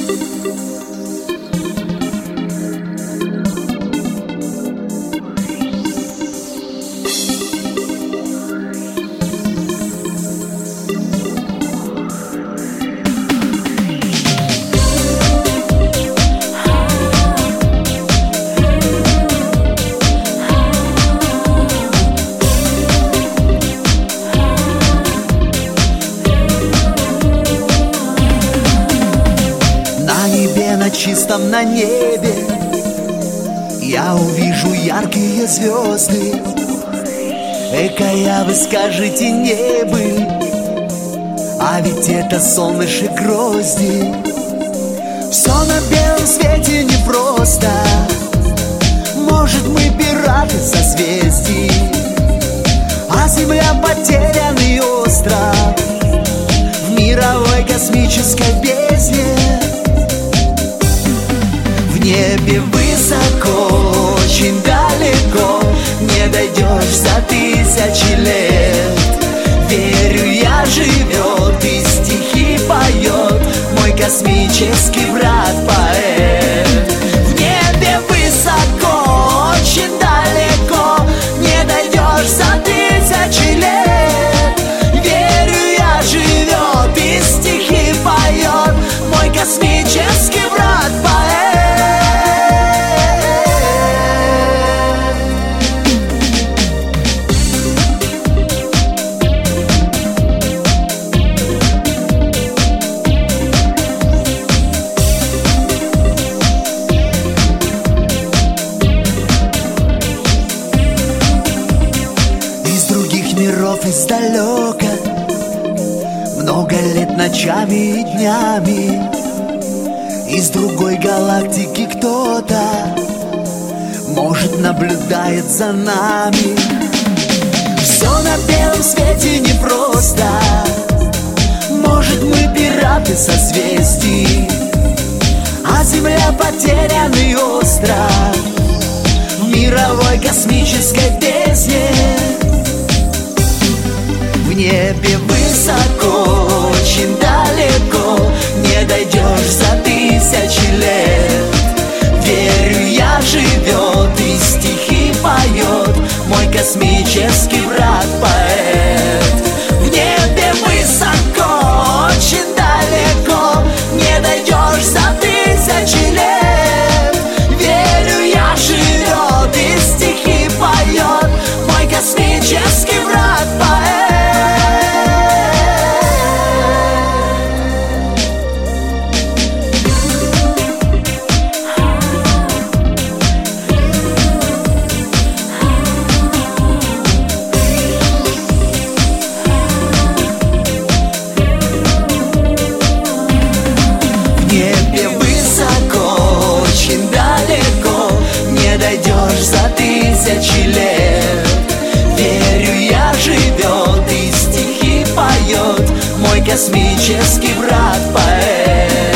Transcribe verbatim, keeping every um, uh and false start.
На чистом на небе я увижу яркие звезды. Экая, вы скажете, не были, а ведь это солнышек грозди. Все на белом свете непросто. Может, мы пираты созвездий, а земля потерянный остров в мировой космической бездне. В небе высоко, очень далеко, не дойдешь за тысячи лет. Верю я, живет и стихи поет мой космический брат-поэт. В небе высоко, очень далеко, не дойдешь за тысячи лет. Верю я, живет и стихи поет мой космический брат-поэт. Миров издалека, много лет ночами и днями. Из другой галактики кто-то, может, наблюдает за нами. Все на белом свете непросто. Может, мы пираты созвездий, а земля потерянный остров в мировой космической бездне. В небе высоко, очень далеко, не дойдешь за тысячи лет. Верю я, живет и стихи поет мой космический брат-поэт. В небе высоко, очень далеко, не дойдешь за тысячи лет. Верю я, живет и стихи поет мой космический брат-поэт. Дойдешь за тысячи лет. Верю я, живет и стихи поет мой космический брат-поэт.